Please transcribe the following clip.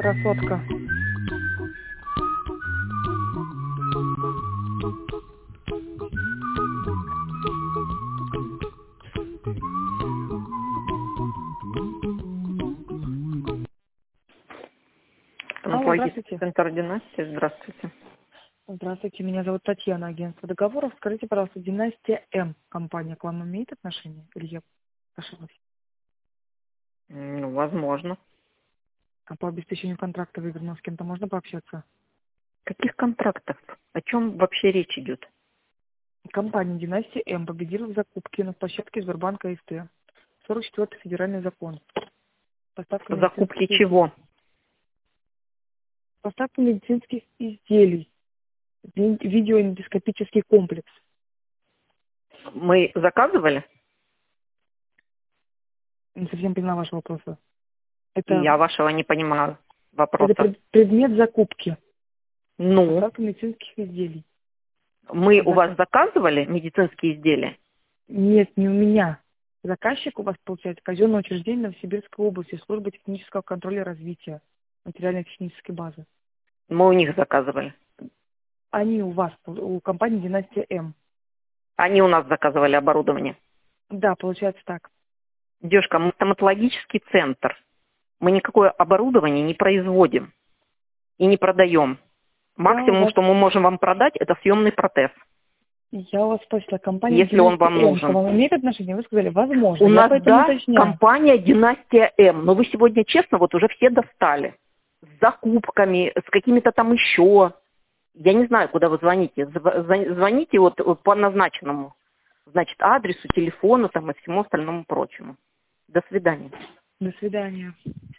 Красотка. Стоматологический центр «Династия». Здравствуйте. Здравствуйте, меня зовут Татьяна, агентство договоров. Скажите, пожалуйста, «Династия М» компания к вам имеет отношение? Или я ошиблась? Ну, возможно. А по обеспечению контракта выигранного с кем-то можно пообщаться? Каких контрактов? О чем вообще речь идет? Компания «Династия М» победила в закупке на площадке Сбербанка СТ. 44-й федеральный закон. Поставка Закупки медицинских чего? Поставка медицинских изделий. Видеоэндоскопический комплекс. Мы заказывали? Не совсем поняла вашего вопроса. И Это я вашего не понимаю вопроса. предмет закупки. Ну, Поставка медицинских изделий. мы у вас заказывали медицинские изделия? Нет, не у меня. Заказчик у вас, получается, казенное учреждение Новосибирской области, служба технического контроля и развития материально-технической базы. Мы у них заказывали. Они у вас, у компании «Династия М». Они у нас заказывали оборудование. Да, получается так. Девушка, мы стоматологический центр. Мы никакое оборудование не производим и не продаем. Максимум, что мы можем вам продать, это съемный протез. Я у вас спросила, компания Если он вам «Династия М» нужен. к вам имеет отношение? Вы сказали, возможно. У нас, поэтому да, уточняю. компания «Династия М». Но вы сегодня, честно, вот уже все достали. С закупками, с какими-то там еще. Я не знаю, куда вы звоните. Звоните вот по назначенному, значит, адресу, телефону там и всему остальному прочему. До свидания. До свидания.